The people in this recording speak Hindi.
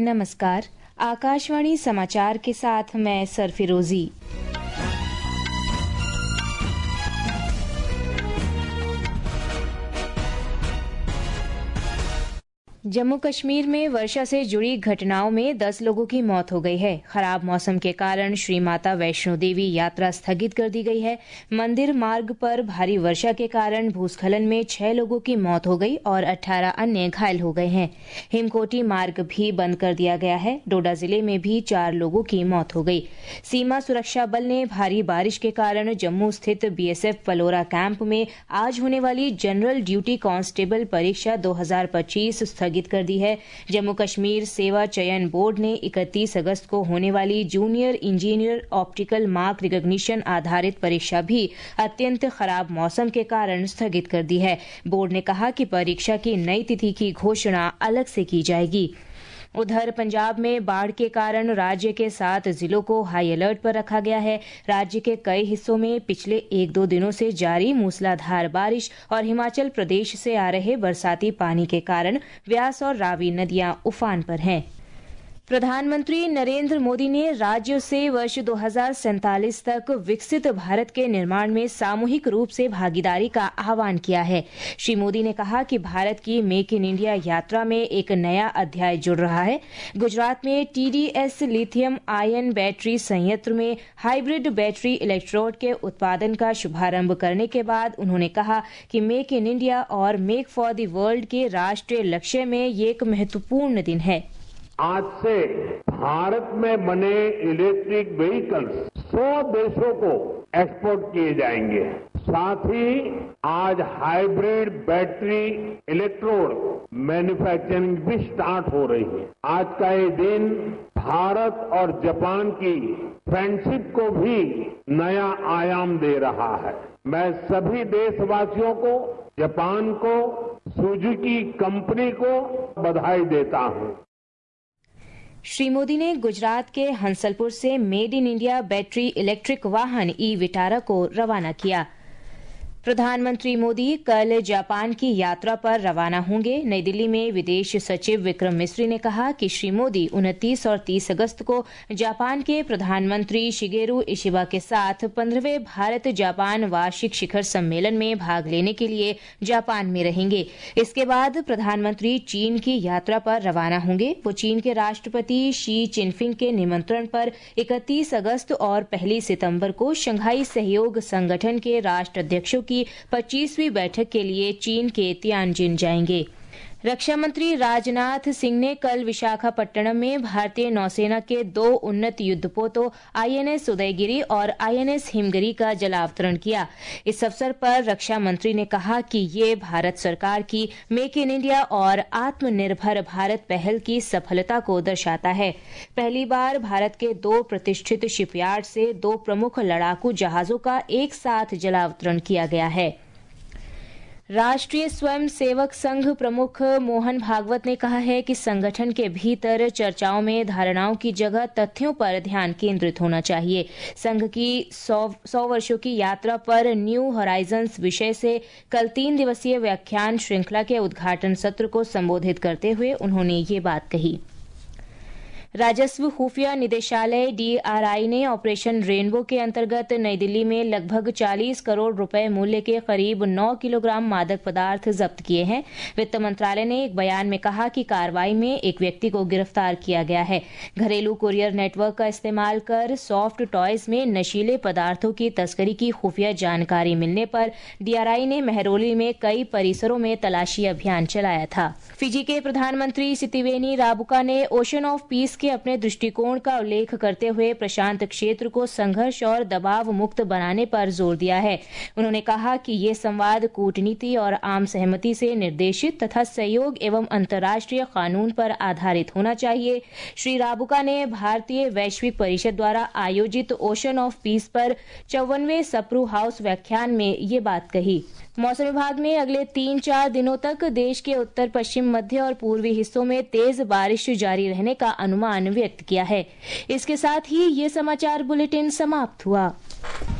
नमस्कार। आकाशवाणी समाचार के साथ मैं सरफिरोजी। जम्मू कश्मीर में वर्षा से जुड़ी घटनाओं में 10 लोगों की मौत हो गई है। खराब मौसम के कारण श्री माता वैष्णो देवी यात्रा स्थगित कर दी गई है। मंदिर मार्ग पर भारी वर्षा के कारण भूस्खलन में 6 लोगों की मौत हो गई और 18 अन्य घायल हो गए हैं। हिमकोटी मार्ग भी बंद कर दिया गया है। डोडा जिले में भी 4 लोगों की मौत हो गई। सीमा सुरक्षा बल ने भारी बारिश के कारण जम्मू स्थित BSF पलोरा कैंप में आज होने वाली जनरल ड्यूटी कांस्टेबल परीक्षा 2025 स्थगित कर दी है। जम्मू कश्मीर सेवा चयन बोर्ड ने 31 अगस्त को होने वाली junior engineer optical mark recognition आधारित परीक्षा भी अत्यंत खराब मौसम के कारण स्थगित कर दी है। बोर्ड ने कहा कि परीक्षा की नई तिथि की घोषणा अलग से की जाएगी। उधर पंजाब में बाढ़ के कारण राज्य के 7 जिलों को हाई अलर्ट पर रखा गया है। राज्य के कई हिस्सों में पिछले 1-2 दिनों से जारी मूसलाधार बारिश और हिमाचल प्रदेश से आ रहे बरसाती पानी के कारण व्यास और रावी नदियां उफान पर हैं। प्रधानमंत्री नरेंद्र मोदी ने राज्यों से वर्ष 2047 तक विकसित भारत के निर्माण में सामूहिक रूप से भागीदारी का आह्वान किया है। श्री मोदी ने कहा कि भारत की मेक इन इंडिया यात्रा में एक नया अध्याय जुड़ रहा है। गुजरात में TDS लिथियम आयन बैटरी संयंत्र में हाइब्रिड बैटरी इलेक्ट्रोड के उत्पादन का शुभारंभ करने के बाद उन्होंने कहा कि मेक इन इंडिया और मेक फॉर द वर्ल्ड के राष्ट्रीय लक्ष्य में ये एक महत्वपूर्ण दिन है। आज से भारत में बने इलेक्ट्रिक व्हीकल्स 100 देशों को एक्सपोर्ट किए जाएंगे। साथ ही आज हाइब्रिड बैटरी इलेक्ट्रोड मैन्युफैक्चरिंग भी स्टार्ट हो रही है। आज का ये दिन भारत और जापान की फ्रेंडशिप को भी नया आयाम दे रहा है। मैं सभी देशवासियों को, जापान को, सुजुकी कंपनी को बधाई देता हूं। श्री मोदी ने गुजरात के हंसलपुर से made in India battery electric वाहन ई-विटारा को रवाना किया। प्रधानमंत्री मोदी कल जापान की यात्रा पर रवाना होंगे। नई दिल्ली में विदेश सचिव विक्रम मिस्री ने कहा कि श्री मोदी 29 और 30 अगस्त को जापान के प्रधानमंत्री शिगेरू इशिबा के साथ 15वें भारत जापान वार्षिक शिखर सम्मेलन में भाग लेने के लिए जापान में रहेंगे। इसके बाद प्रधानमंत्री चीन की यात्रा पर रवाना होंगे। वो चीन के राष्ट्रपति शी चिनफिंग के निमंत्रण पर 31 अगस्त और 1 सितंबर को शंघाई सहयोग संगठन के राष्ट्राध्यक्षों की 25वीं बैठक के लिए चीन के तियानजिन जाएंगे। रक्षा मंत्री राजनाथ सिंह ने कल विशाखापट्टनम में भारतीय नौसेना के 2 उन्नत युद्धपोतों INS उदयगिरी और INS हिमगिरी का जलावतरण किया। इस अवसर पर रक्षा मंत्री ने कहा कि ये भारत सरकार की मेक इन इंडिया और आत्मनिर्भर भारत पहल की सफलता को दर्शाता है। पहली बार भारत के 2 प्रतिष्ठित शिपयार्ड से 2 प्रमुख लड़ाकू जहाजों का एक साथ जलावतरण किया गया है। राष्ट्रीय स्वयं सेवक संघ प्रमुख मोहन भागवत ने कहा है कि संगठन के भीतर चर्चाओं में धारणाओं की जगह तथ्यों पर ध्यान केंद्रित होना चाहिए। संघ की 100 वर्षों की यात्रा पर न्यू हॉराइजन्स विषय से कल 3 दिवसीय व्याख्यान श्रृंखला के उद्घाटन सत्र को संबोधित करते हुए उन्होंने ये बात कही। राजस्व खुफिया निदेशालय DRI ने ऑपरेशन रेनबो के अंतर्गत नई दिल्ली में लगभग 40 करोड़ रुपए मूल्य के करीब 9 किलोग्राम मादक पदार्थ जब्त किए हैं। वित्त मंत्रालय ने एक बयान में कहा कि कार्रवाई में एक व्यक्ति को गिरफ्तार किया गया है। घरेलू कुरियर नेटवर्क का इस्तेमाल कर सॉफ्ट टॉयज में नशीले पदार्थों की तस्करी की खुफिया जानकारी मिलने पर DRI ने मेहरौली में कई परिसरों में तलाशी अभियान चलाया था। फिजी के प्रधानमंत्री सितिवेनी राबुका ने ओशन ऑफ पीस के अपने दृष्टिकोण का उल्लेख करते हुए प्रशांत क्षेत्र को संघर्ष और दबाव मुक्त बनाने पर जोर दिया है। उन्होंने कहा कि ये संवाद कूटनीति और आम सहमति से निर्देशित तथा सहयोग एवं अंतर्राष्ट्रीय कानून पर आधारित होना चाहिए। श्री राबुका ने भारतीय वैश्विक परिषद द्वारा आयोजित ओशन ऑफ पीस पर 54वें सप्रू हाउस व्याख्यान में ये बात कही। मौसम विभाग ने अगले 3-4 दिनों तक देश के उत्तर पश्चिम मध्य और पूर्वी हिस्सों में तेज बारिश जारी रहने का अनुमान व्यक्त किया है। इसके साथ ही ये समाचार बुलेटिन समाप्त हुआ।